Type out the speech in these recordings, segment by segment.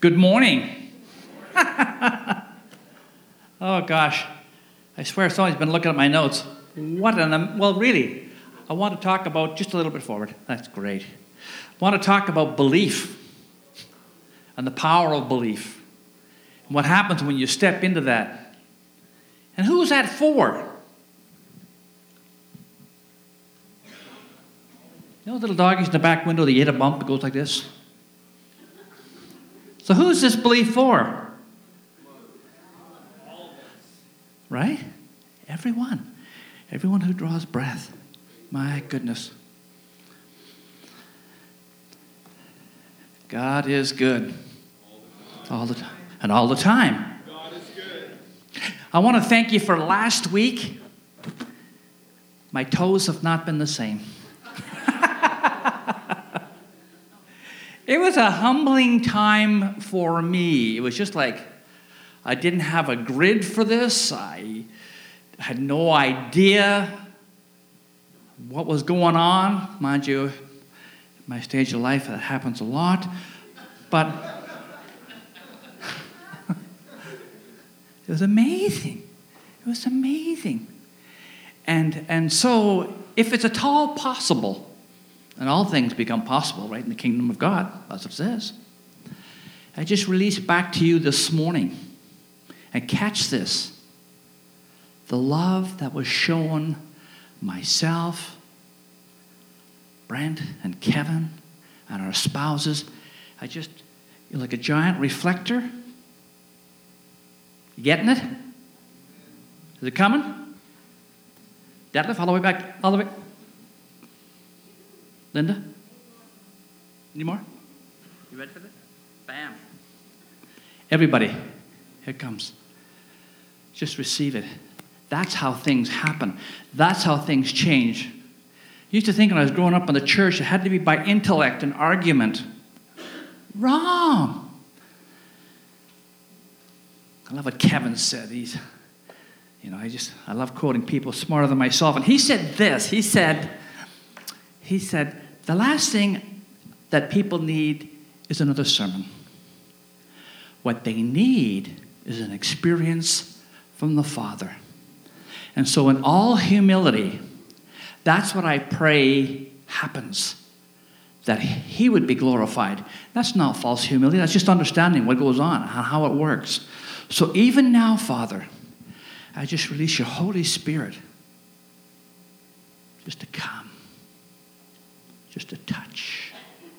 Good morning. Oh, gosh. I swear somebody's been looking at my notes. Well, really, I want to talk about, just a little bit forward. That's great. I want to talk about belief and the power of belief and what happens when you step into that. And who is that for? You know little doggies in the back window, they hit a bump, it goes like this? So who's this belief for? Right? Everyone. Everyone who draws breath. My goodness. God is good. All the time. And all the time. God is good. I want to thank you for last week. My toes have not been the same. It was a humbling time for me. It was just like I didn't have a grid for this. I had no idea what was going on. Mind you, at my stage of life, that happens a lot. But it was amazing. It was amazing. And so, if it's at all possible, and all things become possible, right, in the kingdom of God, that's what it says. I just released back to you this morning. And catch this. The love that was shown myself, Brent and Kevin, and our spouses. You're like a giant reflector. You getting it? Is it coming? Detlef, all the way back, all the way. Linda? Any more? You ready for this? Bam. Everybody, here it comes. Just receive it. That's how things happen. That's how things change. I used to think when I was growing up in the church, it had to be by intellect and argument. Wrong. I love what Kevin said. I love quoting people smarter than myself. And he said this. He said, the last thing that people need is another sermon. What they need is an experience from the Father. And so in all humility, that's what I pray happens. That He would be glorified. That's not false humility. That's just understanding what goes on, how it works. So even now, Father, I just release your Holy Spirit just to come. Just to touch,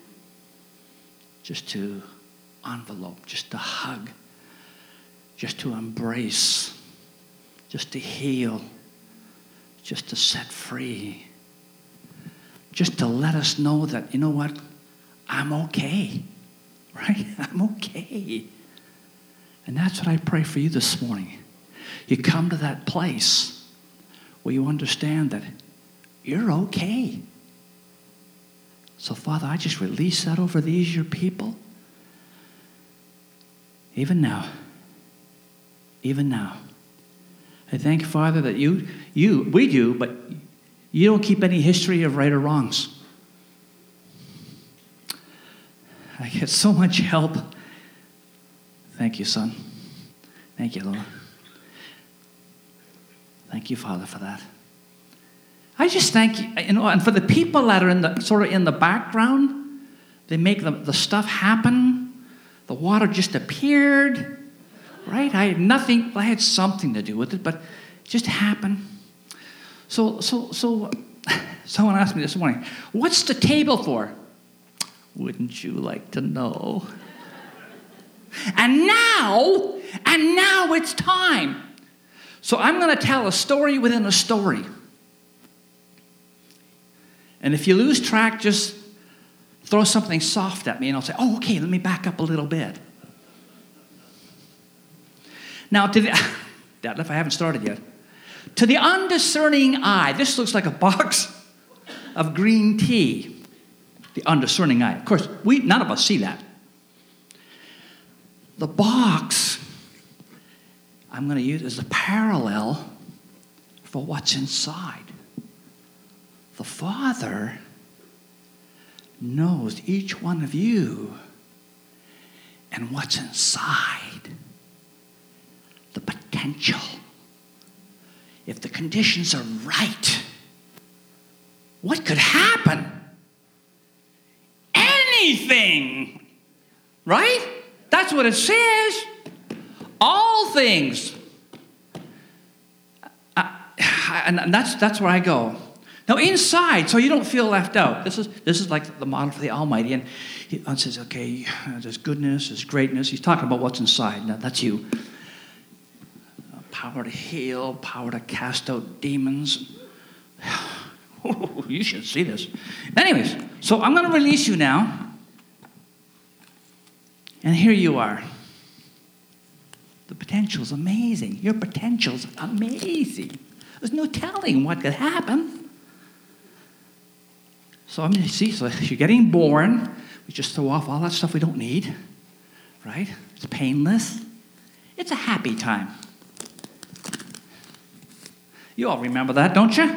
just to envelope, just to hug, just to embrace, just to heal, just to set free, just to let us know that, you know what, I'm okay, right? I'm okay. And that's what I pray for you this morning. You come to that place where you understand that you're okay. So, Father, I just release that over these, your people. Even now. I thank you, Father, that we do, but you don't keep any history of right or wrongs. I get so much help. Thank you, son. Thank you, Lord. Thank you, Father, for that. I just thank you, and for the people that are in the background, they make the stuff happen. The water just appeared, right? I had nothing. I had something to do with it, but it just happened. So someone asked me this morning, "What's the table for?" Wouldn't you like to know? And now it's time. So I'm going to tell a story within a story. And if you lose track, just throw something soft at me and I'll say, oh, okay, let me back up a little bit. Now, Detlef, I haven't started yet. To the undiscerning eye, this looks like a box of green tea. The undiscerning eye. Of course, none of us see that. The box I'm going to use as a parallel for what's inside. The Father knows each one of you and what's inside. The potential. If the conditions are right, what could happen? Anything. Right? That's what it says. All things. And that's where I go. Now inside, so you don't feel left out. This is like the model for the Almighty. And he says, okay, there's goodness, there's greatness. He's talking about what's inside. Now that's you. Power to heal, power to cast out demons. You should see this. Anyways, so I'm going to release you now. And here you are. The potential's amazing. Your potential's amazing. There's no telling what could happen. So so you're getting born. We just throw off all that stuff we don't need. Right? It's painless. It's a happy time. You all remember that, don't you?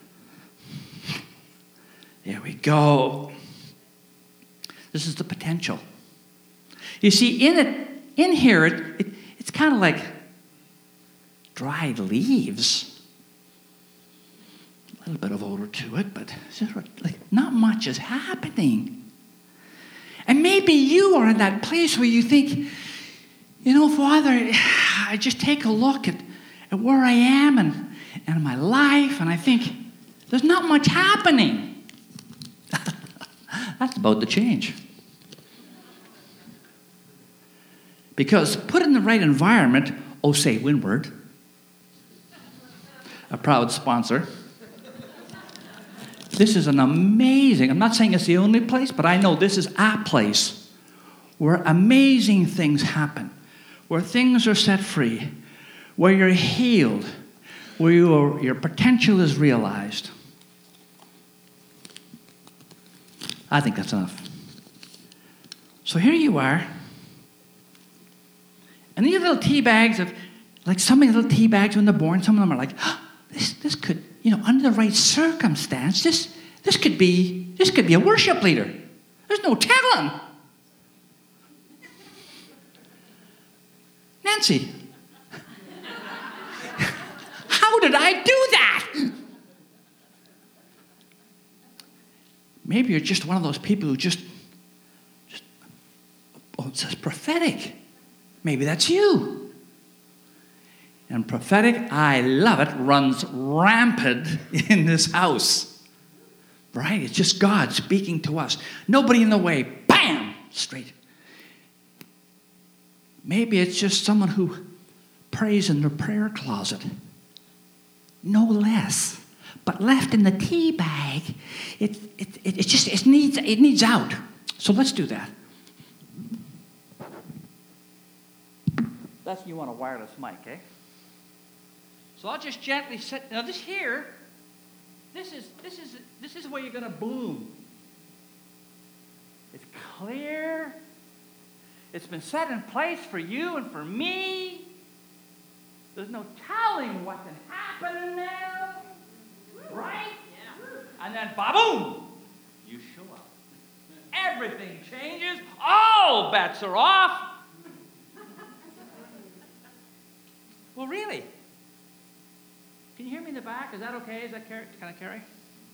There we go. This is the potential. You see, in here, it's kind of like dried leaves. A little bit of odor to it, but it's just like not much is happening. And maybe you are in that place where you think, Father, I just take a look at where I am and my life, and I think there's not much happening. That's about to change. Because put in the right environment, say Windward, a proud sponsor. This is an amazing, I'm not saying it's the only place, but I know this is a place where amazing things happen, where things are set free, where you're healed, where your potential is realized. I think that's enough. So here you are. And these little tea bags some of the little tea bags when they're born, some of them are like, this could, under the right circumstance, this could be a worship leader. There's no telling. Nancy, how did I do that? Maybe you're just one of those people who it says prophetic. Maybe that's you. And prophetic, I love it, runs rampant in this house. Right? It's just God speaking to us. Nobody in the way. Bam! Straight. Maybe it's just someone who prays in their prayer closet. No less. But left in the tea bag, it needs out. So let's do that. That's you want a wireless mic, eh? So I'll just gently set. Now this here, this is where you're going to bloom. It's clear. It's been set in place for you and for me. There's no telling what can happen in there, right? Yeah. And then, ba-boom, you show up. Everything changes. All bets are off. Well, really? Can you hear me in the back? Is that okay? Is that kind of carry?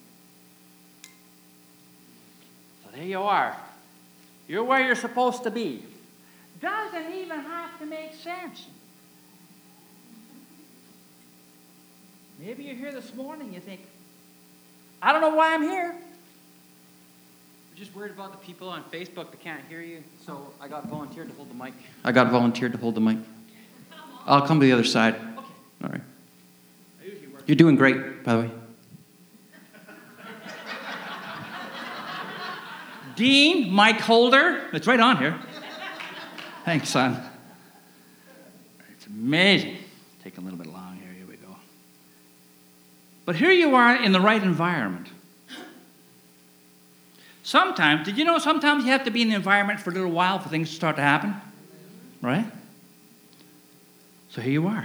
So there you are. You're where you're supposed to be. Doesn't even have to make sense. Maybe you're here this morning, you think, I don't know why I'm here. We're just worried about the people on Facebook that can't hear you, so I got volunteered to hold the mic. I'll come to the other side. Okay. All right. You're doing great, by the way. Dean, mic holder. It's right on here. Thanks, son. It's amazing. Taking a little bit long here. Here we go. But here you are in the right environment. Sometimes you have to be in the environment for a little while for things to start to happen? Right? So here you are.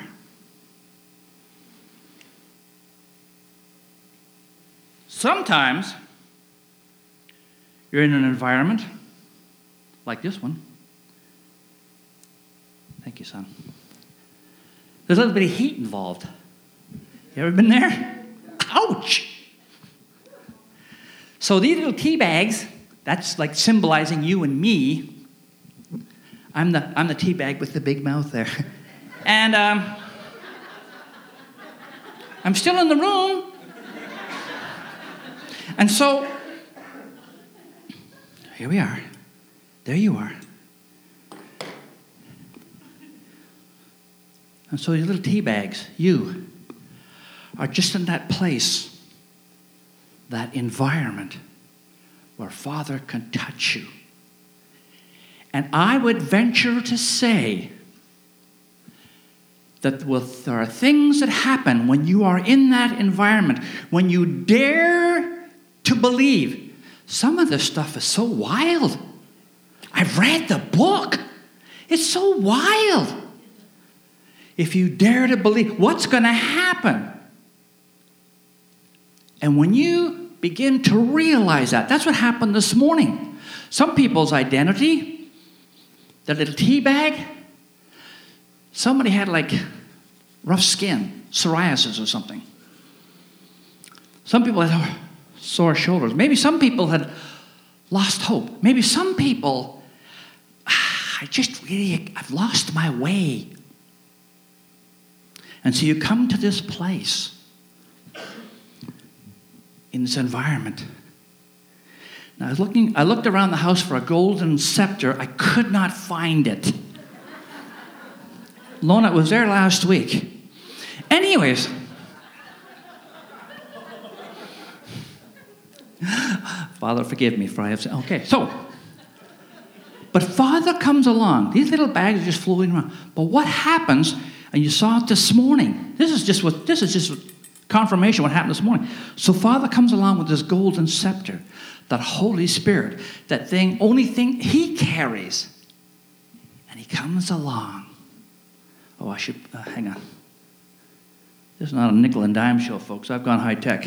Sometimes you're in an environment like this one, Thank you, son. There's a little bit of heat involved. You ever been there? Ouch! So these little tea bags, that's like symbolizing you and me. I'm the tea bag with the big mouth there. And I'm still in the room. And so, here we are. There you are. And so these little tea bags, you, are just in that place, that environment where Father can touch you. And I would venture to say that there are things that happen when you are in that environment, when you dare to believe. Some of this stuff is so wild. I've read the book. It's so wild. If you dare to believe, what's going to happen? And when you begin to realize that, that's what happened this morning. Some people's identity, the little tea bag, somebody had like rough skin, psoriasis or something. Some people had sore shoulders. Maybe some people had lost hope. Maybe some people, I've lost my way. And so you come to this place, in this environment. Now I looked around the house for a golden scepter. I could not find it. Lona, it was there last week. Anyways. Father, forgive me for I have said. Okay, so. But Father comes along. These little bags are just floating around. But what happens, and you saw it this morning. This is just confirmation what happened this morning. So Father comes along with this golden scepter, that Holy Spirit, only thing he carries. And he comes along. Oh, I should, hang on. This is not a nickel and dime show, folks. I've gone high tech.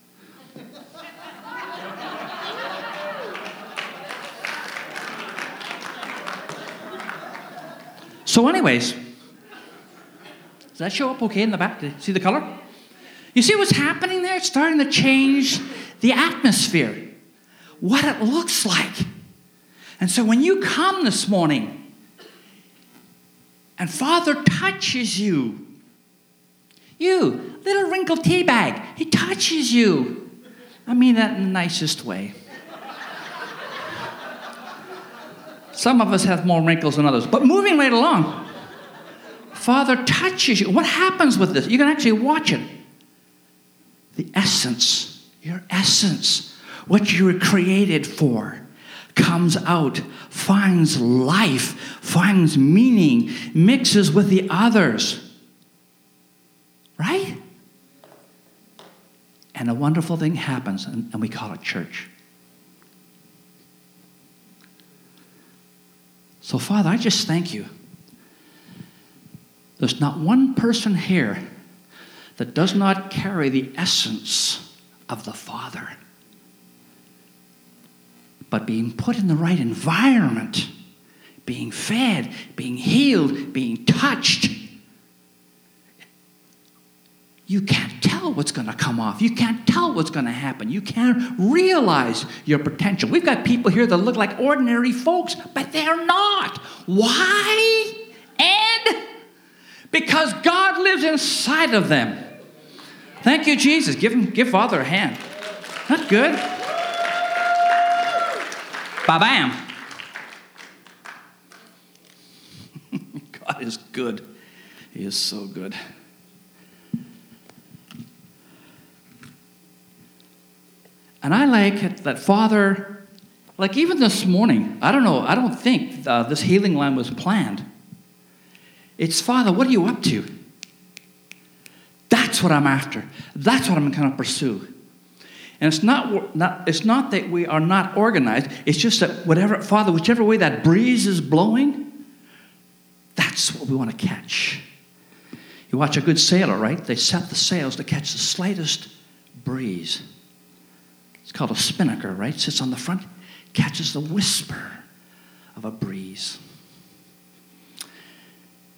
So anyways, does that show up okay in the back? See the color? You see what's happening there? It's starting to change the atmosphere, what it looks like. And so when you come this morning and Father touches you, little wrinkled tea bag, he touches you. I mean that in the nicest way. Some of us have more wrinkles than others. But moving right along, Father touches you. What happens with this? You can actually watch it. The essence, your essence, what you were created for, comes out, finds life, finds meaning, mixes with the others. Right? And a wonderful thing happens, and we call it church. So, Father, I just thank you. There's not one person here that does not carry the essence of the Father. But being put in the right environment, being fed, being healed, being touched, you can't tell what's going to come off. You can't tell what's going to happen. You can't realize your potential. We've got people here that look like ordinary folks, but they're not. Why? And because God lives inside of them. Thank you, Jesus. Give Father a hand. That's good. Ba-bam. God is good. He is so good. And I like it that Father, like even this morning, I don't think this healing line was planned. It's, Father, what are you up to? That's what I'm after. That's what I'm going to pursue. And it's not that we are not organized. It's just that whichever way that breeze is blowing, that's what we want to catch. You watch a good sailor, right? They set the sails to catch the slightest breeze. It's called a spinnaker, right? Sits on the front, catches the whisper of a breeze.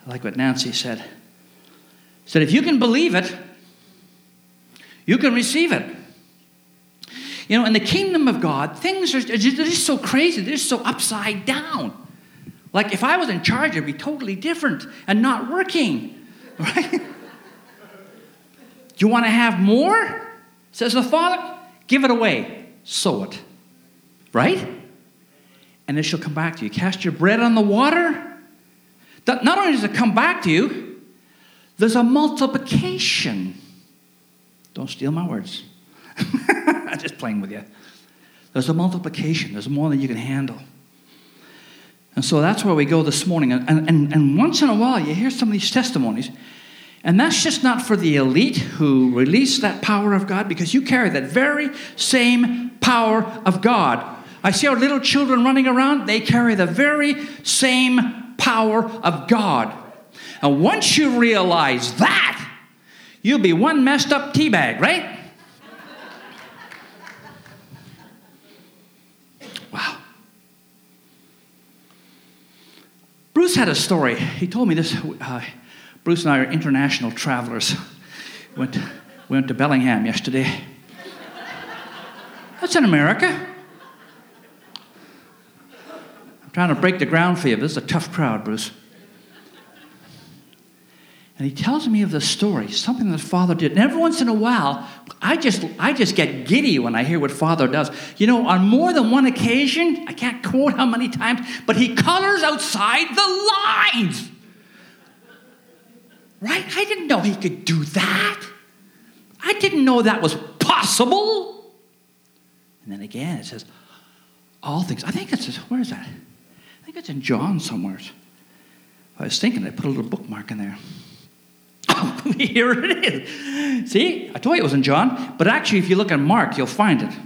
I like what Nancy said. She said, if you can believe it, you can receive it. You know, in the kingdom of God, things are just so crazy. They're just so upside down. Like if I was in charge, it'd be totally different and not working. Right? Do you want to have more? Says the Father, give it away. Sow it. Right? And it shall come back to you. Cast your bread on the water. Not only does it come back to you, there's a multiplication. Don't steal my words. I'm just playing with you. There's a multiplication. There's more than you can handle. And so that's where we go this morning. And once in a while, you hear some of these testimonies. And that's just not for the elite who release that power of God, because you carry that very same power of God. I see our little children running around. They carry the very same power of God. And once you realize that, you'll be one messed up tea bag, right? Wow. Bruce had a story. He told me this. Bruce and I are international travelers. We went to Bellingham yesterday. That's in America. I'm trying to break the ground for you. This is a tough crowd, Bruce. And he tells me of the story, something that Father did. And every once in a while, I just get giddy when I hear what Father does. You know, on more than one occasion, I can't quote how many times, but he colors outside the lines. Right? I didn't know he could do that. I didn't know that was possible. And then again, it says, all things. I think it's, where is that? I think it's in John somewhere. I was thinking I put a little bookmark in there. Oh, here it is. See, I told you it was in John, but actually if you look at Mark, you'll find it.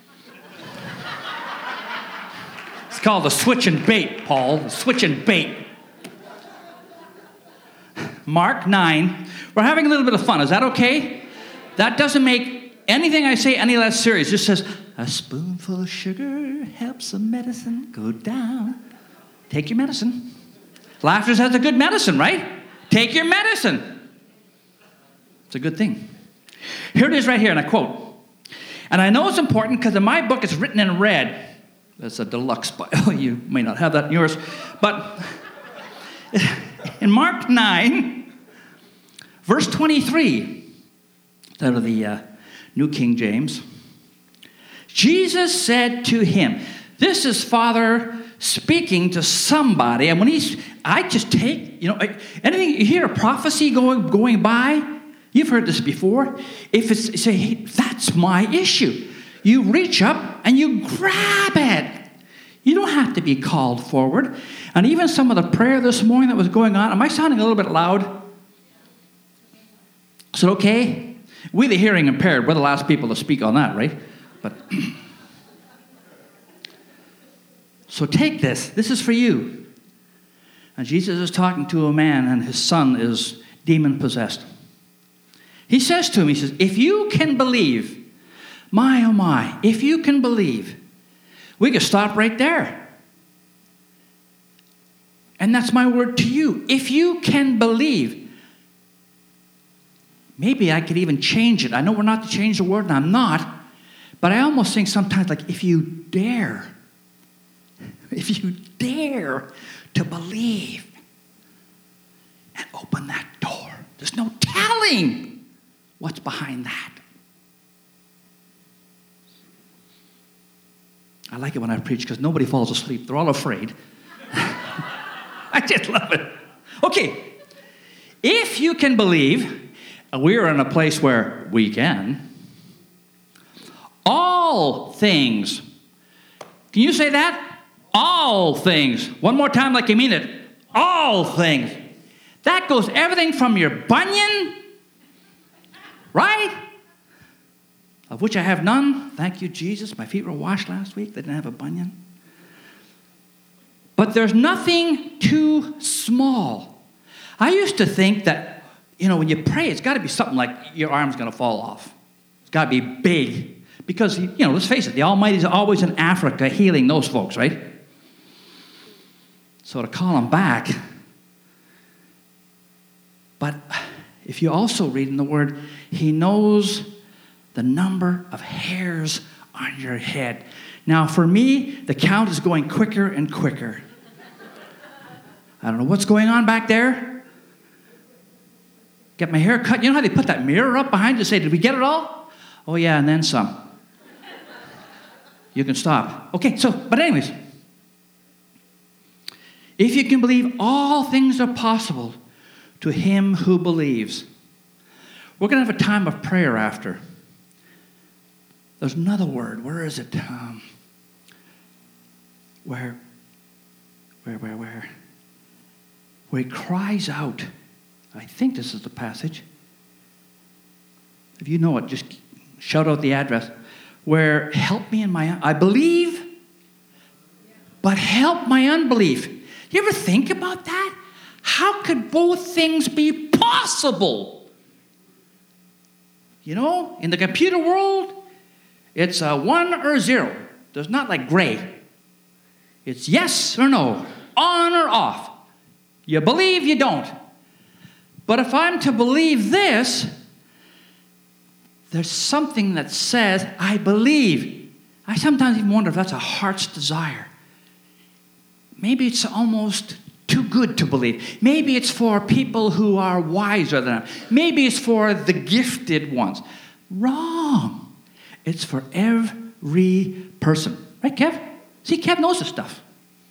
It's called the switch and bait, Paul, the switch and bait. Mark 9. We're having a little bit of fun. Is that okay? That doesn't make anything I say any less serious. It just says, a spoonful of sugar helps the medicine go down. Take your medicine. Laughter has a good medicine, right? Take your medicine. It's a good thing. Here it is right here, and I quote. And I know it's important because in my book it's written in red. That's a deluxe Bible. You may not have that in yours. But in Mark 9, verse 23, out of the New King James, Jesus said to him, this is Father speaking to somebody, and when I just take, anything, you hear a prophecy going by, you've heard this before, if it's, say, hey, that's my issue, you reach up and you grab it. You don't have to be called forward. And even some of the prayer this morning that was going on, am I sounding a little bit loud? Is it okay? We, the hearing impaired, we're the last people to speak on that, right? But so take this. This is for you. And Jesus is talking to a man, and his son is demon-possessed. He says to him, he says, if you can believe, my, oh my, if you can believe, we could stop right there. And that's my word to you. If you can believe, maybe I could even change it. I know we're not to change the word, and I'm not, but I almost think sometimes like if you dare to believe and open that door, there's no telling what's behind that. I like it when I preach because nobody falls asleep. They're all afraid. I just love it. Okay, if you can believe, we're in a place where we can, all things. Can you say that? All things. One more time like you mean it. All things. That goes everything from your bunion, right? Of which I have none. Thank you, Jesus. My feet were washed last week. They didn't have a bunion. But there's nothing too small. I used to think that, when you pray, it's got to be something like your arm's going to fall off. It's got to be big. Because, let's face it, the Almighty's always in Africa healing those folks, right? So to call him back, But if you also read in the Word, he knows the number of hairs on your head. Now, for me, the count is going quicker and quicker. I don't know what's going on back there. Get my hair cut. You know how they put that mirror up behind you and say, did we get it all? Oh, yeah, and then some. You can stop. Okay, but anyways. If you can believe, all things are possible to him who believes. We're going to have a time of prayer after. There's another word. Where is it? Where he cries out. I think this is the passage. If you know it, just shout out the address. Where help me in my, I believe, but help my unbelief. You ever think about that? How could both things be possible? You know, in the computer world, it's a 1 or 0. There's not like gray. It's yes or no, on or off. You believe, you don't. But if I'm to believe this, there's something that says, I believe. I sometimes even wonder if that's a heart's desire. Maybe it's almost too good to believe. Maybe it's for people who are wiser than us. Maybe it's for the gifted ones. Wrong. It's for every person. Right, Kev? See, Kev knows this stuff.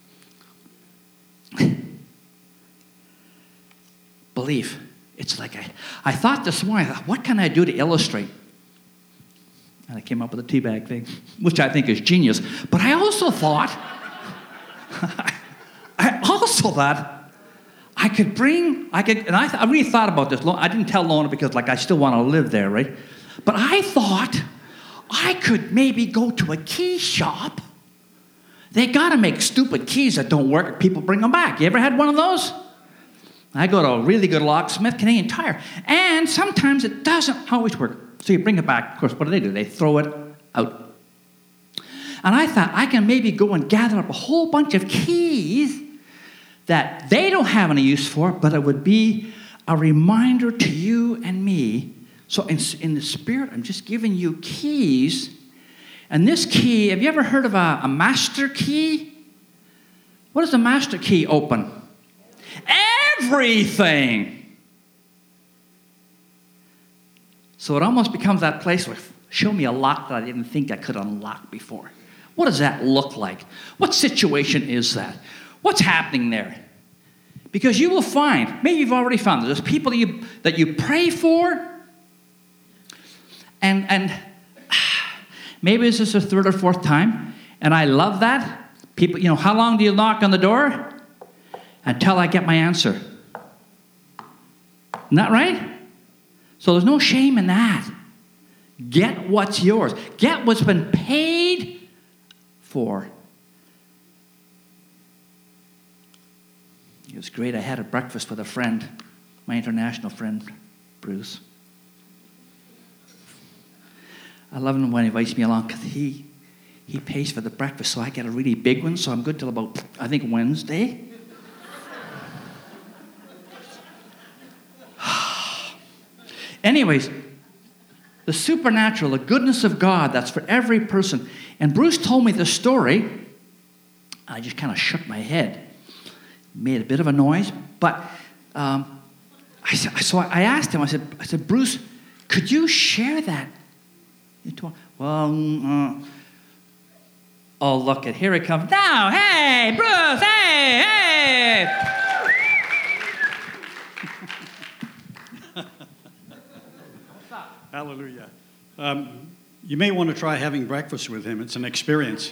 Belief. It's like I thought this morning, what can I do to illustrate? And I came up with a teabag thing, which I think is genius. But I also thought, I really thought about this. I didn't tell Lona because I still want to live there, right? But I thought I could maybe go to a key shop. They got to make stupid keys that don't work. People bring them back. You ever had one of those? I go to a really good locksmith, Canadian Tire. And sometimes it doesn't always work. So you bring it back. Of course, what do? They throw it out. And I thought I can maybe go and gather up a whole bunch of keys that they don't have any use for, but it would be a reminder to you and me. So in the spirit, I'm just giving you keys. And this key, have you ever heard of a master key? What does the master key open? Everything. So it almost becomes that place where, show me a lock that I didn't think I could unlock before. What does that look like? What situation is that? What's happening there? Because you will find, maybe you've already found, there's people that you pray for, and maybe this is the 3rd or 4th time, and I love that. People, how long do you knock on the door? Until I get my answer. Isn't that right? So there's no shame in that. Get what's yours. Get what's been paid for. It was great. I had a breakfast with a friend, my international friend, Bruce. I love him when he invites me along because he pays for the breakfast, so I get a really big one, so I'm good till about, I think, Wednesday. Anyways, the supernatural, the goodness of God, that's for every person. And Bruce told me this story. I just kind of shook my head. Made a bit of a noise. But I asked him, I said, Bruce, could you share that? Well, oh, look, here it comes. Now, hey, Bruce, hey. Hallelujah. You may want to try having breakfast with him. It's an experience.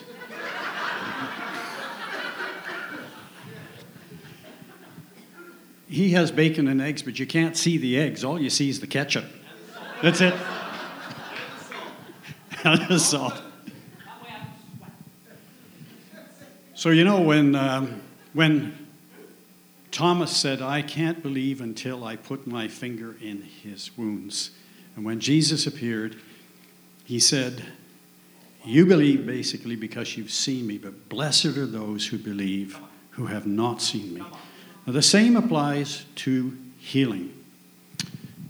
He has bacon and eggs, but you can't see the eggs. All you see is the ketchup. That's it. And the salt. So when Thomas said, I can't believe until I put my finger in his wounds. And when Jesus appeared, he said, you believe basically because you've seen me, but blessed are those who believe who have not seen me. Now the same applies to healing.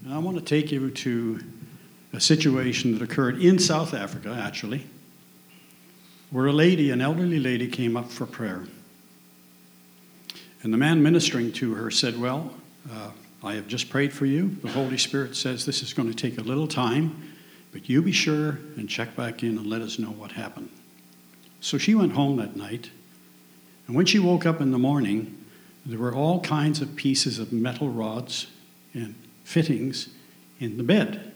And I want to take you to a situation that occurred in South Africa, actually, where an elderly lady, came up for prayer. And the man ministering to her said, well, I have just prayed for you. The Holy Spirit says this is going to take a little time, but you be sure and check back in and let us know what happened. So she went home that night, and when she woke up in the morning, there were all kinds of pieces of metal rods and fittings in the bed.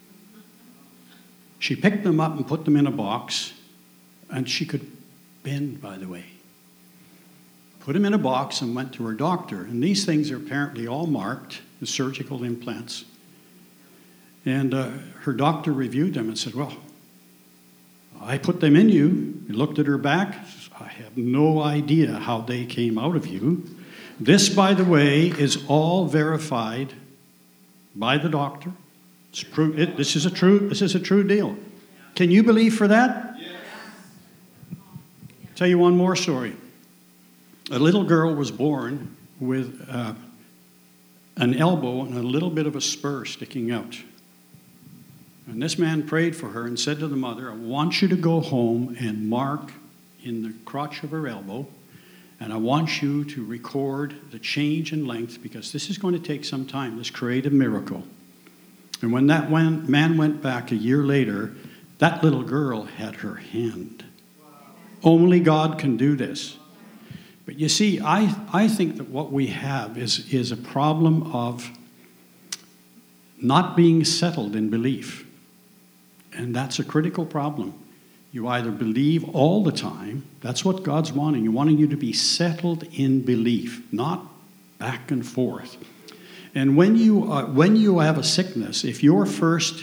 She picked them up and put them in a box, and she could bend, by the way. Put them in a box and went to her doctor. And these things are apparently all marked as surgical implants. And her doctor reviewed them and said, well, I put them in you. He looked at her back. Says, I have no idea how they came out of you. This, by the way, is all verified by the doctor. This is a true deal. Can you believe for that? Yes. Tell you one more story. A little girl was born with an elbow and a little bit of a spur sticking out. And this man prayed for her and said to the mother, I want you to go home and mark in the crotch of her elbow, and I want you to record the change in length, because this is going to take some time, this creative miracle. And when that man went back a year later, that little girl had her hand. Only God can do this. But you see, I think that what we have is a problem of not being settled in belief. And that's a critical problem. You either believe all the time, that's what God's wanting. He's wanting you to be settled in belief, not back and forth. And when you have a sickness, if your first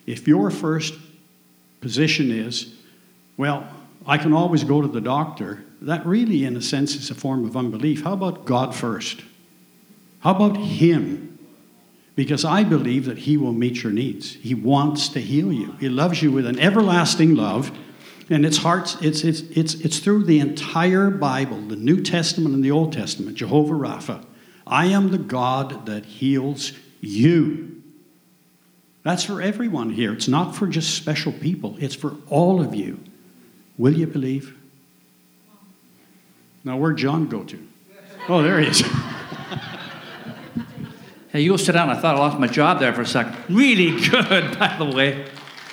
position is, well, I can always go to the doctor, that really, in a sense, is a form of unbelief. How about God first? How about Him? Because I believe that He will meet your needs. He wants to heal you. He loves you with an everlasting love, and it's through the entire Bible, the New Testament and the Old Testament, Jehovah Rapha. I am the God that heals you. That's for everyone here. It's not for just special people. It's for all of you. Will you believe? Now, where'd John go to? Oh, there he is. Hey, you go sit down. I thought I lost my job there for a second. Really good, by the way.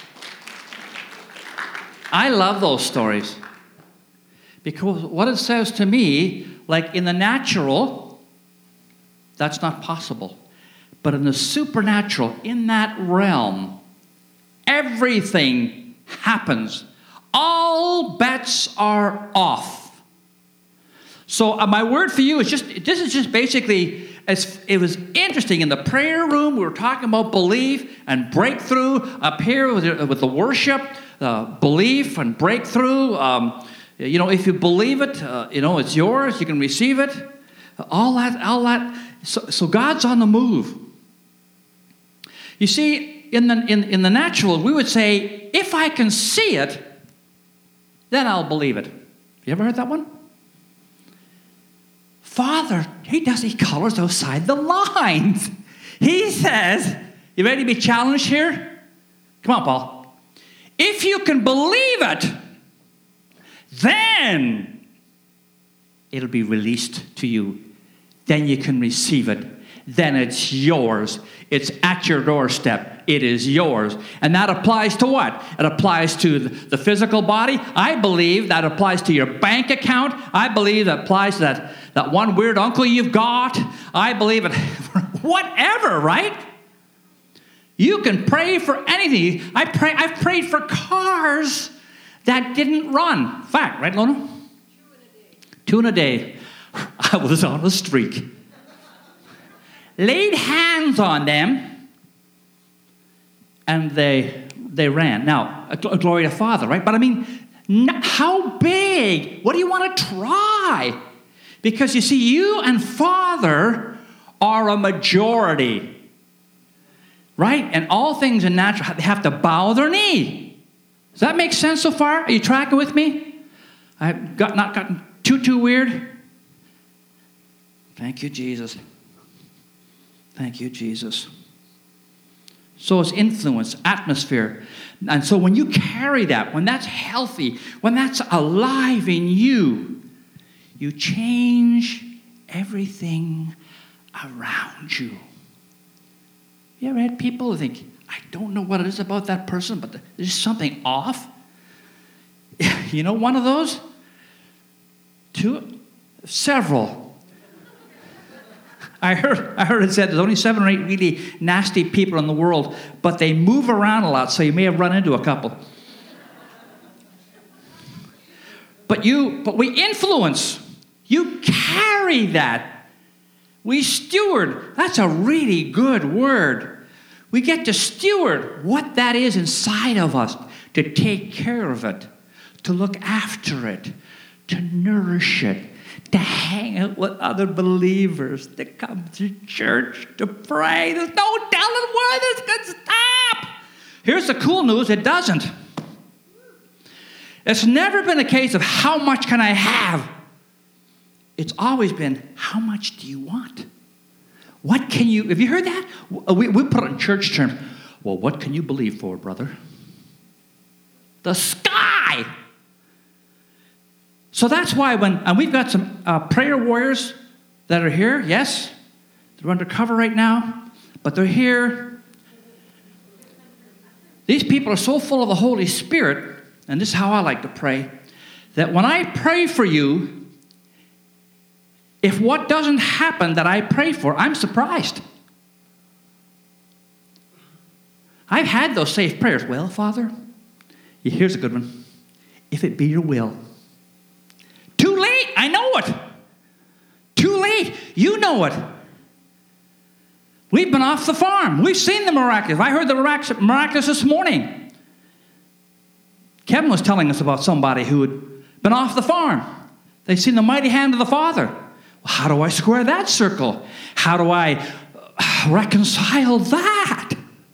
I love those stories. Because what it says to me, like in the natural, that's not possible. But in the supernatural, in that realm, everything happens. All bets are off. So my word for you is this is just basically, it was interesting. In the prayer room, we were talking about belief and breakthrough. Up here with the worship, belief and breakthrough. If you believe it, it's yours. You can receive it. All that. So God's on the move. You see, in the natural, we would say, if I can see it, then I'll believe it. You ever heard that one? Father, he colors outside the lines. He says, you ready to be challenged here? Come on, Paul. If you can believe it, then it'll be released to you. Then you can receive it. Then it's yours. It's at your doorstep. It is yours. And that applies to what? It applies to the physical body. I believe that applies to your bank account. I believe that applies to that one weird uncle you've got. I believe it. Whatever, right? You can pray for anything. I've prayed for cars that didn't run. In fact, right, Lona? 2 in a day. I was on a streak. Laid hands on them, and they ran. Now, glory to Father, right? But I mean, how big? What do you want to try? Because you see, you and Father are a majority, right? And all things in natural, they have to bow their knee. Does that make sense so far? Are you tracking with me? I've not gotten too weird? Thank you, Jesus. Thank you, Jesus. So is influence, atmosphere. And so when you carry that, when that's healthy, when that's alive in you, you change everything around you. You ever had people who think, I don't know what it is about that person, but there's something off? You know one of those? Several. I heard it said there's only 7 or 8 really nasty people in the world, but they move around a lot, so you may have run into a couple. But we influence. You carry that. We steward. That's a really good word. We get to steward what that is inside of us, to take care of it, to look after it, to nourish it, to hang out with other believers, to come to church, to pray. There's no telling where this could stop. Here's the cool news, it doesn't. It's never been a case of how much can I have. It's always been, how much do you want? What can you, have you heard that? We put it in church terms. Well, what can you believe for, brother? The sky. So that's why and we've got some prayer warriors that are here, yes. They're undercover right now, but they're here. These people are so full of the Holy Spirit, and this is how I like to pray, that when I pray for you, if what doesn't happen that I pray for, I'm surprised. I've had those safe prayers. Well, Father, here's a good one. If it be your will. Too late, I know it. Too late, you know it. We've been off the farm. We've seen the miraculous. I heard the miraculous this morning. Kevin was telling us about somebody who had been off the farm. They'd seen the mighty hand of the Father. Well, how do I square that circle? How do I reconcile that?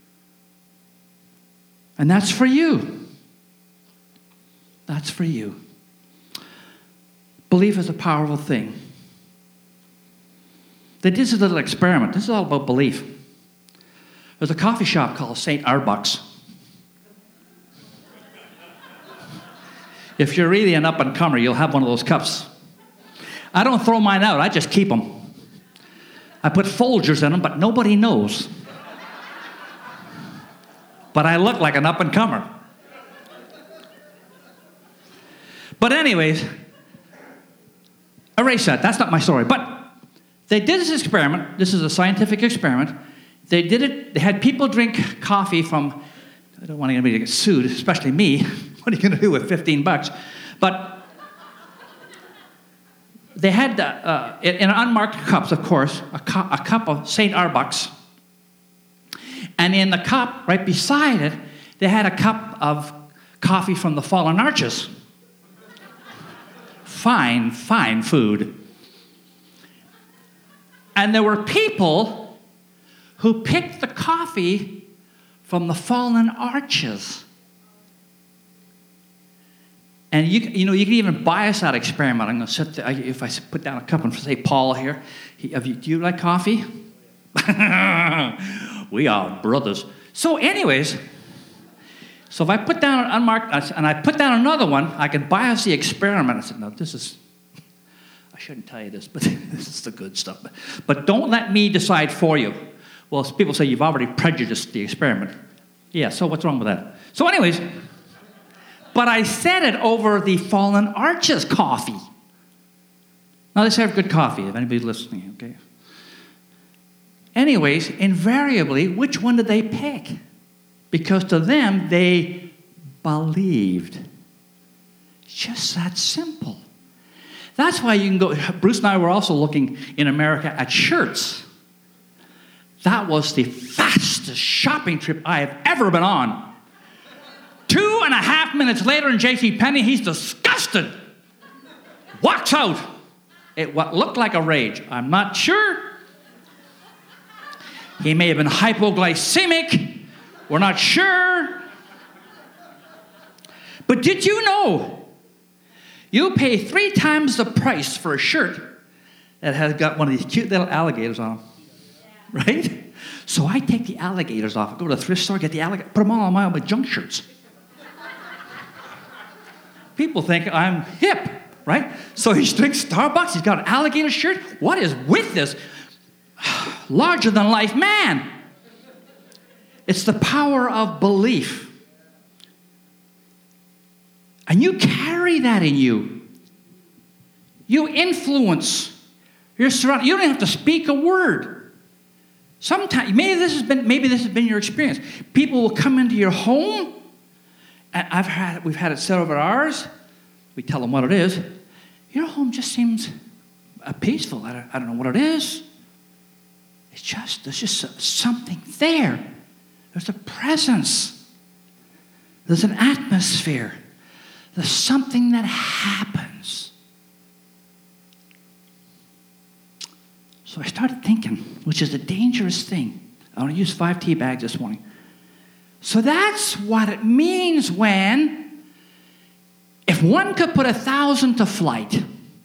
And that's for you. That's for you. Belief is a powerful thing. They did this little experiment. This is all about belief. There's a coffee shop called St. Arbuck's. If you're really an up-and-comer, you'll have one of those cups. I don't throw mine out. I just keep them. I put Folgers in them, but nobody knows. But I look like an up-and-comer. But anyways, erase that. That's not my story. But they did this experiment. This is a scientific experiment. They did it. They had people drink coffee from, I don't want anybody to get sued, especially me. What are you going to do with $15? But they had, in unmarked cups, of course, a cup of St. Arbuck's. And in the cup, right beside it, they had a cup of coffee from the Fallen Arches. Fine, fine food. And there were people who picked the coffee from the Fallen Arches. And you can even bias that experiment. I'm going to sit there, if I put down a cup and say Paul here, do you like coffee? We are brothers. So anyways, so if I put down an unmarked, and I put down another one, I can bias the experiment. I said, no, I shouldn't tell you this, but this is the good stuff. But don't let me decide for you. Well, people say you've already prejudiced the experiment. Yeah, so what's wrong with that? So anyways, but I said it over the Fallen Arches coffee. Now they serve good coffee, if anybody's listening, okay? Anyways, invariably, which one did they pick? Because to them, they believed. Just that simple. That's why you can go, Bruce and I were also looking in America at shirts. That was the fastest shopping trip I have ever been on. 2.5 minutes later in JCPenney, he's disgusted. Walks out. What looked like a rage. I'm not sure. He may have been hypoglycemic. We're not sure. But did you know you pay 3 times the price for a shirt that has got one of these cute little alligators on them? Right? So I take the alligators off. I go to the thrift store, get the alligator, put them all on my junk shirts. People think I'm hip, right? So he drinks Starbucks. He's got an alligator shirt. What is with this larger-than-life man? It's the power of belief. And you carry that in you. You influence. You're surrounded. You don't have to speak a word. Sometimes, maybe this has been your experience. People will come into your home. And we've had it said over ours. We tell them what it is. Your home just seems peaceful. I don't know what it is. There's just something there. There's a presence. There's an atmosphere. There's something that happens. So I started thinking, which is a dangerous thing. I want to use 5 tea bags this morning. So that's what it means when, if one could put 1,000 to flight.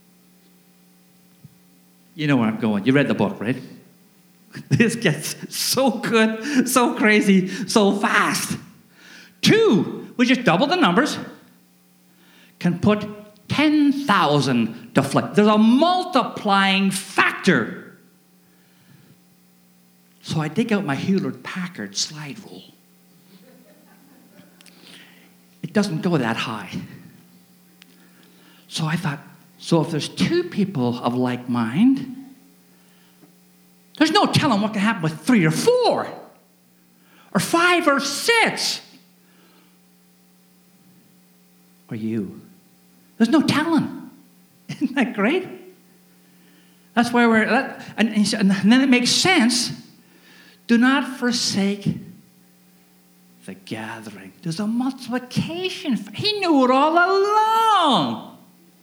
You know where I'm going. You read the book, right? This gets so good, so crazy, so fast. 2, we just double the numbers, can put 10,000 to flight. There's a multiplying factor. So I dig out my Hewlett-Packard slide rule. It doesn't go that high. So I thought, so if there's 2 people of like mind, there's no telling what can happen with 3 or 4, or 5 or 6, or you. There's no telling. Isn't that great? That's why and then it makes sense. Do not forsake the gathering. There's a multiplication. He knew it all along.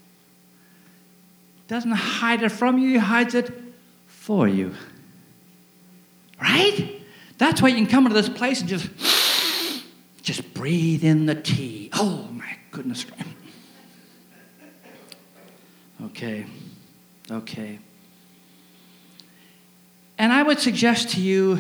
Doesn't hide it from you. He hides it for you. Right? That's why you can come into this place and just breathe in the tea. Oh, my goodness. Okay. And I would suggest to you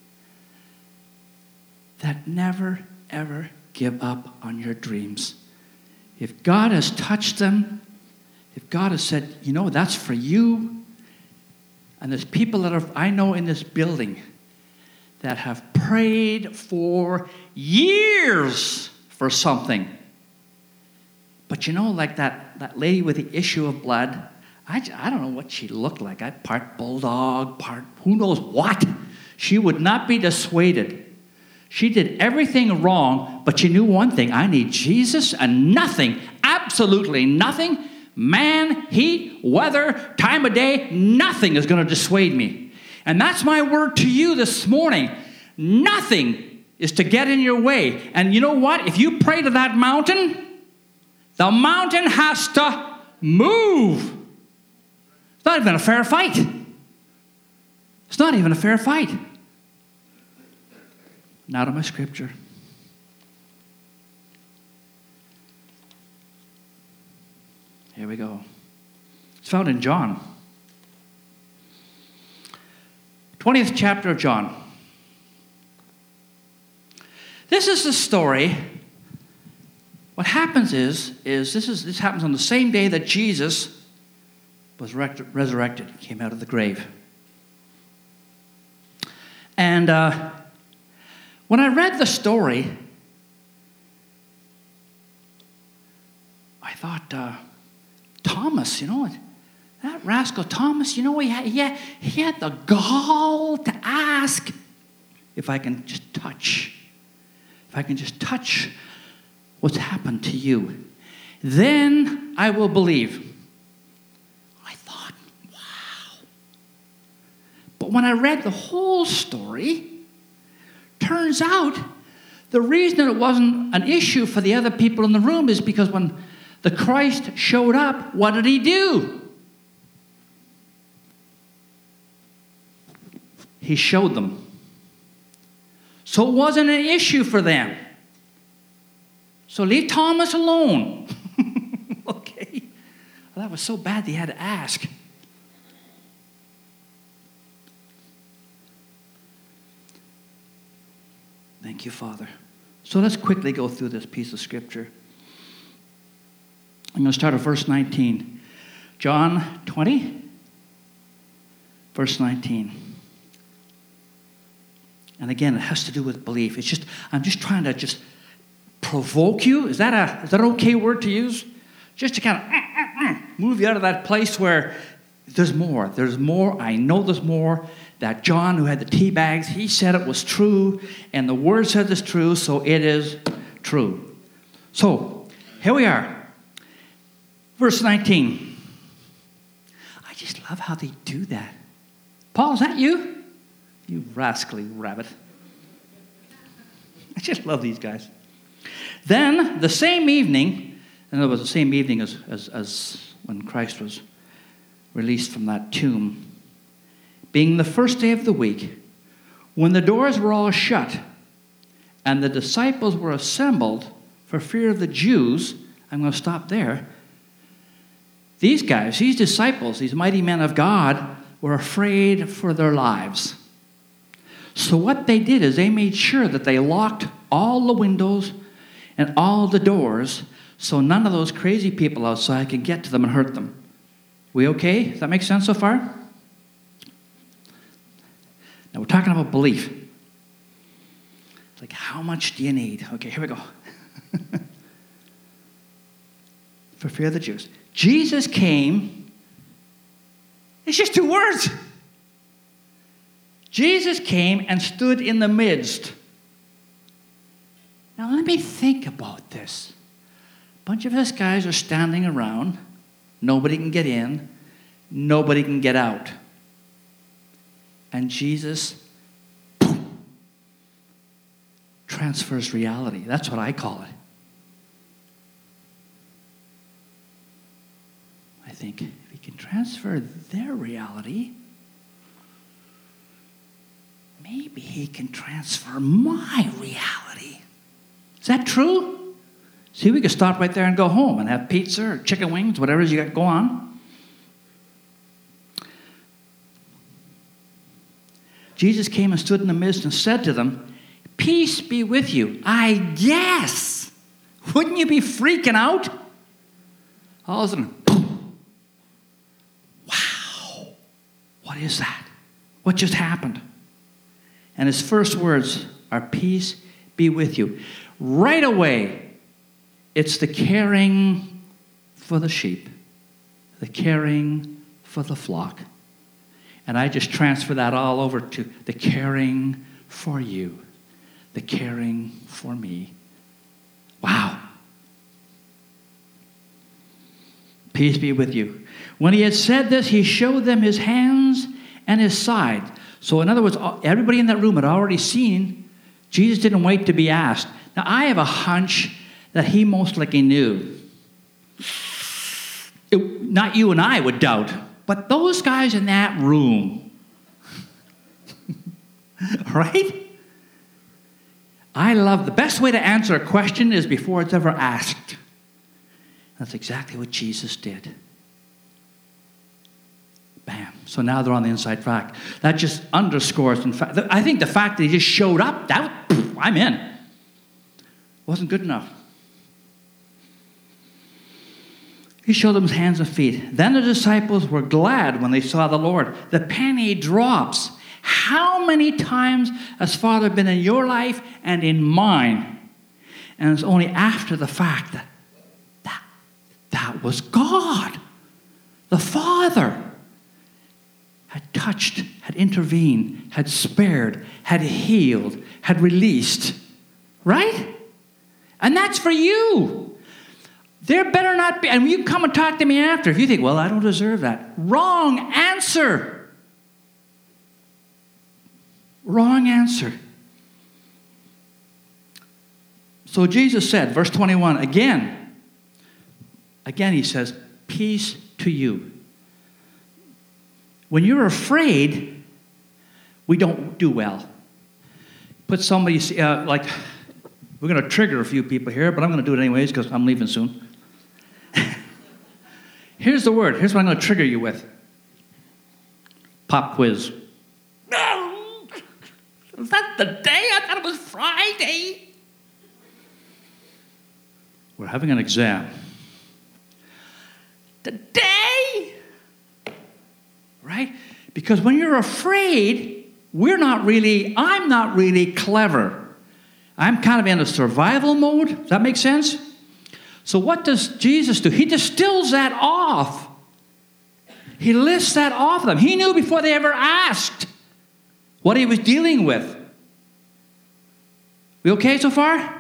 that never, ever give up on your dreams. If God has touched them, if God has said, that's for you, and there's people I know in this building that have prayed for years for something. But like that lady with the issue of blood, I don't know what she looked like. Part bulldog, part who knows what. She would not be dissuaded. She did everything wrong, but she knew one thing. I need Jesus and nothing, absolutely nothing, man, heat, weather, time of day, nothing is going to dissuade me. And that's my word to you this morning. Nothing is to get in your way. And you know what? If you pray to that mountain, the mountain has to move. It's not even a fair fight. It's not even a fair fight. Now to my scripture. Here we go. It's found in John. 20th chapter of John. This is the story. What happens is this happens on the same day that Jesus was resurrected. He came out of the grave. And when I read the story, I thought, Thomas, that rascal Thomas, he had the gall to ask if I can just touch what's happened to you. Then I will believe. I thought, wow. But when I read the whole story, turns out the reason it wasn't an issue for the other people in the room is because when the Christ showed up, what did he do? He showed them. So it wasn't an issue for them. So leave Thomas alone. Okay. Well, that was so bad they had to ask. Thank you, Father. So let's quickly go through this piece of scripture. I'm going to start at verse 19. John 20, verse 19. And again, it has to do with belief. I'm just trying to just provoke you. Is that an okay word to use? Just to kind of move you out of that place where there's more. There's more. I know there's more. That John, who had the tea bags, he said it was true, and the Word says it's true, so it is true. So, here we are. Verse 19. I just love how they do that. Paul, is that you? You rascally rabbit. I just love these guys. Then, the same evening, and it was the same evening as when Christ was released from that tomb, being the first day of the week, when the doors were all shut, and the disciples were assembled for fear of the Jews, I'm going to stop there. These guys, these disciples, these mighty men of God, were afraid for their lives. So what they did is they made sure that they locked all the windows and all the doors so none of those crazy people outside could get to them and hurt them. We okay? Does that make sense so far? Now we're talking about belief. It's like, how much do you need? Okay, here we go. For fear of the Jews. Jesus came. It's just 2 words. Jesus came and stood in the midst. Now let me think about this. A bunch of us guys are standing around. Nobody can get in. Nobody can get out. And Jesus transfers reality. That's what I call it. I think if he can transfer their reality, maybe he can transfer my reality. Is that true? See, we could stop right there and go home and have pizza or chicken wings, whatever you got going on. Jesus came and stood in the midst and said to them, "Peace be with you." I guess. Wouldn't you be freaking out? All of a sudden, boom. Wow. What is that? What just happened? And his first words are, "Peace be with you." Right away, it's the caring for the sheep, the caring for the flock. And I just transfer that all over to the caring for you, the caring for me. Wow. Peace be with you. When he had said this, he showed them his hands and his side. So in other words, everybody in that room had already seen. Jesus didn't wait to be asked. Now, I have a hunch that he most likely knew. Not you and I would doubt, but those guys in that room. Right? I love the best way to answer a question is before it's ever asked. That's exactly what Jesus did. Bam. So now they're on the inside track. That just underscores, in fact, I think the fact that he just showed up, I'm in. Wasn't good enough. He showed them his hands and feet. Then the disciples were glad when they saw the Lord. The penny drops. How many times has Father been in your life and in mine? And it's only after the fact that was God. The Father had touched, had intervened, had spared, had healed, had released. Right? And that's for you. There better not be, and you come and talk to me after if you think, well, I don't deserve that. Wrong answer. Wrong answer. So Jesus said, verse 21, again he says, peace to you. When you're afraid, we don't do well. Put somebody, we're going to trigger a few people here, but I'm going to do it anyways because I'm leaving soon. Here's the word. Here's what I'm going to trigger you with. Pop quiz. Was that the day? I thought it was Friday. We're having an exam. Today. Right? Because when you're afraid, I'm not really clever. I'm kind of in a survival mode. Does that make sense? So what does Jesus do? He distills that off. He lifts that off them. He knew before they ever asked what he was dealing with. We okay so far?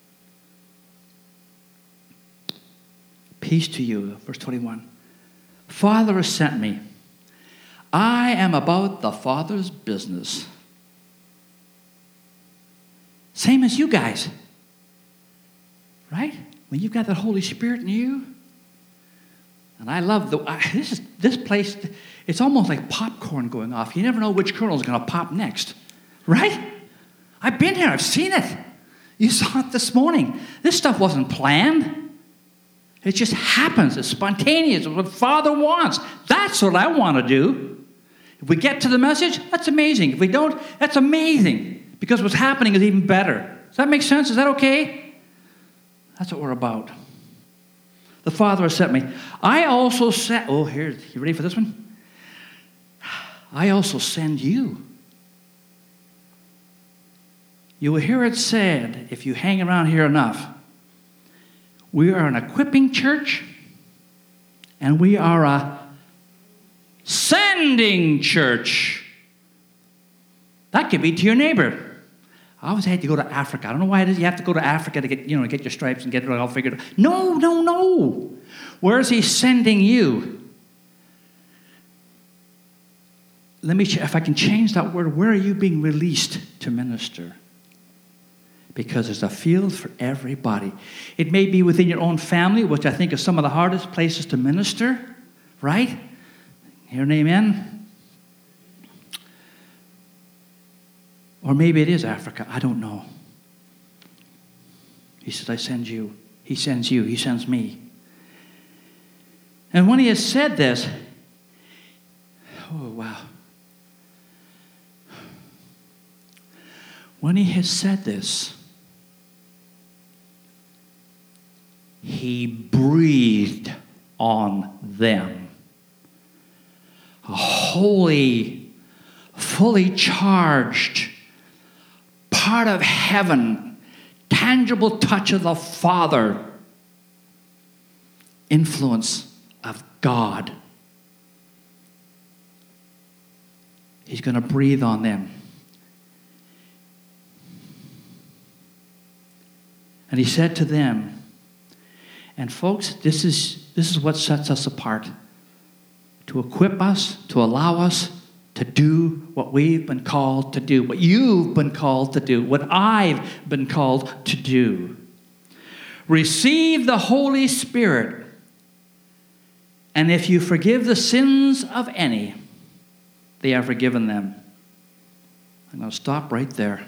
Peace to you, verse 21. Father has sent me. I am about the Father's business. Same as you guys. Right? When you've got the Holy Spirit in you. And I love this place, it's almost like popcorn going off. You never know which kernel is going to pop next. Right? I've been here. I've seen it. You saw it this morning. This stuff wasn't planned. It just happens. It's spontaneous. It's what Father wants. That's what I want to do. If we get to the message, that's amazing. If we don't, that's amazing. Because what's happening is even better. Does that make sense? Is that okay? That's what we're about. The Father has sent me. I also sent, you ready for this one? I also send you. You will hear it said, if you hang around here enough, we are an equipping church, and we are a sending church. That could be to your neighbor. I always had to go to Africa. I don't know why it is you have to go to Africa to get your stripes and get it all figured out. No. Where is he sending you? Let me, if I can change that word, where are you being released to minister? Because there's a field for everybody. It may be within your own family, which I think is some of the hardest places to minister, right? Hear an amen? Or maybe it is Africa. I don't know. He says, I send you. He sends you. He sends me. And when he has said this, oh, wow. When he has said this, he breathed on them. A holy, fully charged, part of heaven, tangible touch of the Father, influence of God. He's going to breathe on them. And he said to them, and folks, this is what sets us apart. To equip us, to allow us to do what we've been called to do, what you've been called to do, what I've been called to do. Receive the Holy Spirit, and if you forgive the sins of any, they are forgiven them. I'm going to stop right there.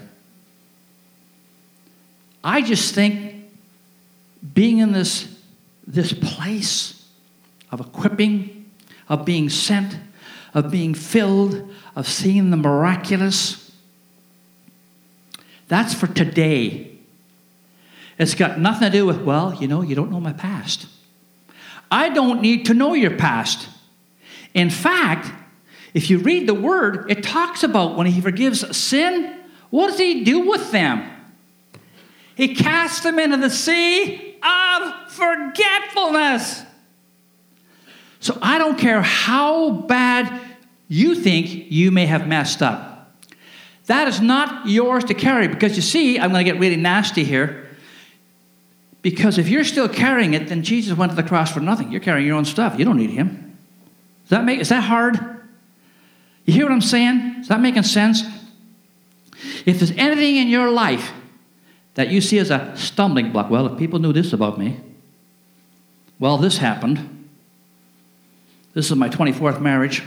I just think being in this place of equipping, of being sent, of being filled, of seeing the miraculous, that's for today. It's got nothing to do with, you don't know my past. I don't need to know your past. In fact, if you read the Word, it talks about when he forgives sin, what does he do with them? He casts them into the sea of forgetfulness. So I don't care how bad you think you may have messed up. That is not yours to carry. Because you see, I'm going to get really nasty here. Because if you're still carrying it, then Jesus went to the cross for nothing. You're carrying your own stuff. You don't need him. Is that hard? You hear what I'm saying? Is that making sense? If there's anything in your life that you see as a stumbling block, if people knew this about me, this happened. This is my 24th marriage.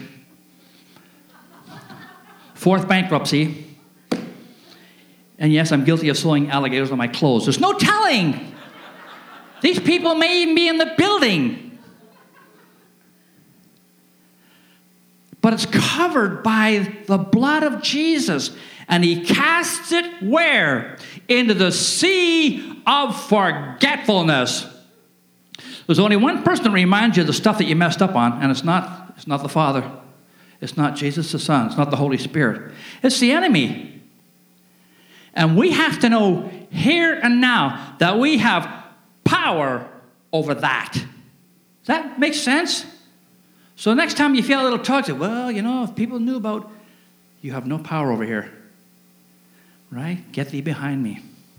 4th bankruptcy. And yes, I'm guilty of sewing alligators on my clothes. There's no telling. These people may even be in the building. But it's covered by the blood of Jesus. And he casts it where? Into the sea of forgetfulness. There's only one person that reminds you of the stuff that you messed up on, and it's not the Father. It's not Jesus the Son. It's not the Holy Spirit. It's the enemy. And we have to know here and now that we have power over that. Does that make sense? So next time you feel a little tug, say, well, if people knew about, you have no power over here. Right? Get thee behind me.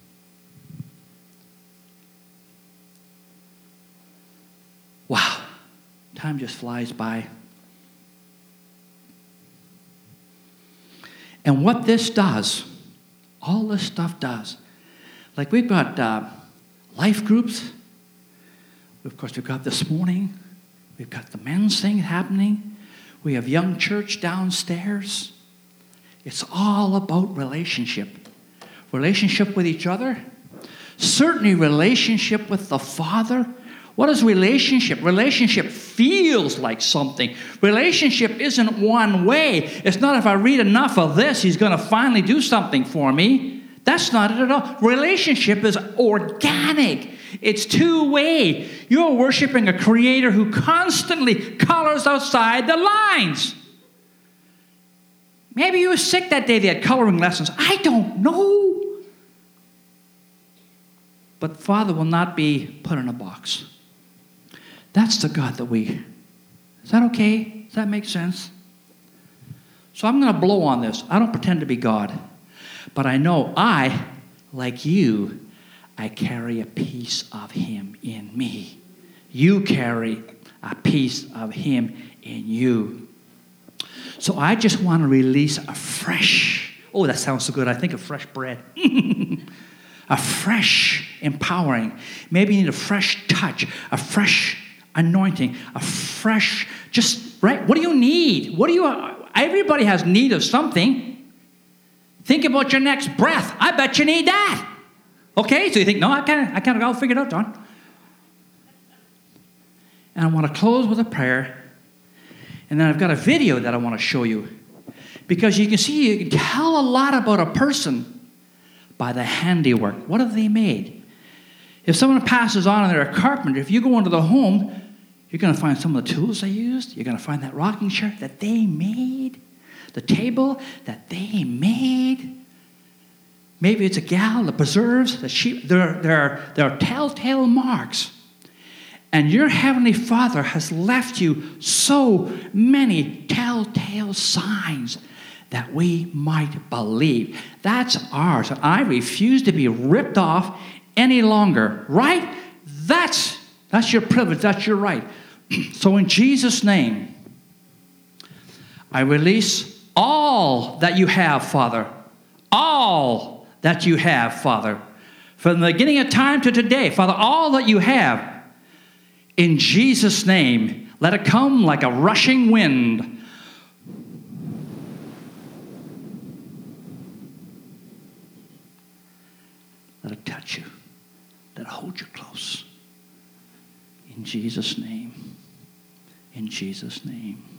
Wow. Time just flies by. And what this does, all this stuff does, like we've got life groups. Of course, we've got this morning. We've got the men's thing happening. We have young church downstairs. It's all about relationship. Relationship with each other. Certainly relationship with the Father. What is relationship? Relationship feels like something. Relationship isn't one way. It's not if I read enough of this, he's going to finally do something for me. That's not it at all. Relationship is organic. It's two-way. You're worshiping a creator who constantly colors outside the lines. Maybe you were sick that day they had coloring lessons. I don't know. But Father will not be put in a box. That's the God that we... Is that okay? Does that make sense? So I'm going to blow on this. I don't pretend to be God. But I know I, like you, I carry a piece of him in me. You carry a piece of him in you. So I just want to release a fresh... Oh, that sounds so good. I think of fresh bread. A fresh empowering. Maybe you need a fresh touch, a fresh anointing, a fresh, just, right? What do you need? Everybody has need of something. Think about your next breath. I bet you need that. Okay, so you think, no, I kind of got it figured out, John. And I want to close with a prayer. And then I've got a video that I want to show you. Because you can tell a lot about a person by the handiwork. What have they made? If someone passes on and they're a carpenter, if you go into the home, you're going to find some of the tools they used. You're going to find that rocking chair that they made. The table that they made. Maybe it's a gal that preserves the sheep. There are telltale marks. And your Heavenly Father has left you so many telltale signs that we might believe. That's ours. And I refuse to be ripped off any longer. Right? That's your privilege. That's your right. So in Jesus' name, I release all that you have, Father. All that you have, Father. From the beginning of time to today, Father, all that you have. In Jesus' name, let it come like a rushing wind. Let it touch you. Let it hold you close. In Jesus' name. In Jesus' name.